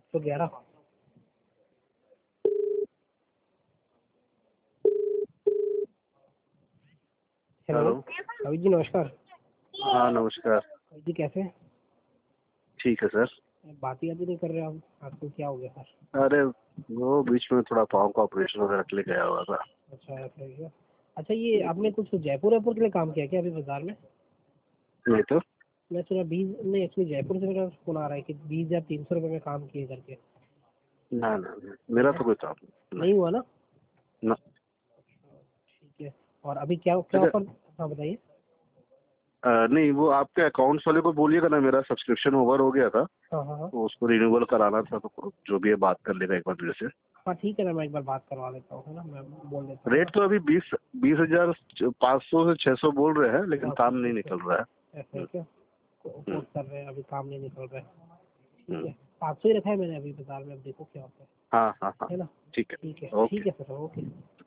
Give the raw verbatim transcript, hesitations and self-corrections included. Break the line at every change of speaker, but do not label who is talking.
तो ग्यारह। हेलो अभित जी नमस्कार।
हाँ नमस्कार।
अभित जी कैसे हैं?
ठीक है सर।
बात ही अभी नहीं कर रहे आप आजकल, क्या हो गया सर?
अरे वो बीच में थोड़ा पाँव का ऑपरेशन वगैरह के लिए गया हुआ था।
अच्छा ऐसा है क्या? अच्छा ये आपने कुछ जयपुर जयपुर के लिए काम किया क्या अभी बाजार में?
नहीं तो
मैं सुना बीस नहीं, एक्चुअली जयपुर से मेरा फोन आ रहा है कि बीस हजार तीन सौ रुपये में काम किए करके।
ना ना ना, मेरा तो कोई काम नहीं।
नहीं हुआ ना?
ना।
ठीक है। और अभी क्या क्या
अच्छा,
ऑफर? हाँ बताइए।
अ, नहीं वो आपके अकाउंट्स वाले को बोलिएगा ना, मेरा सब्सक्रिप्शन ओवर हो गया था
हाँ हाँ हाँ
तो उसको रिन्यूअल कराना था, तो जो भी है बात कर लेगा एक बार मेरे से।
हाँ ठीक है ना, मैं एक बार बात करवा लेता हूँ, है ना, मैं बोल देता हूँ।
रेट तो अभी बीस बीस हजार पाँच सौ से छह सौ बोल रहे हैं, लेकिन काम नहीं निकल रहा है।
ऐसा है क्या?
हम्म,
कोर्स कर रहे हैं, अभी काम नहीं निकल रहा है। ठीक
हम्म,
है, पाँच सौ ही रखा है मैंने अभी बाजार में, अब देखो क्या होता है।
हाँ हाँ हाँ
है ना?
ठीक है।
ठीक है
ओके।
ठीक है सर, ओके।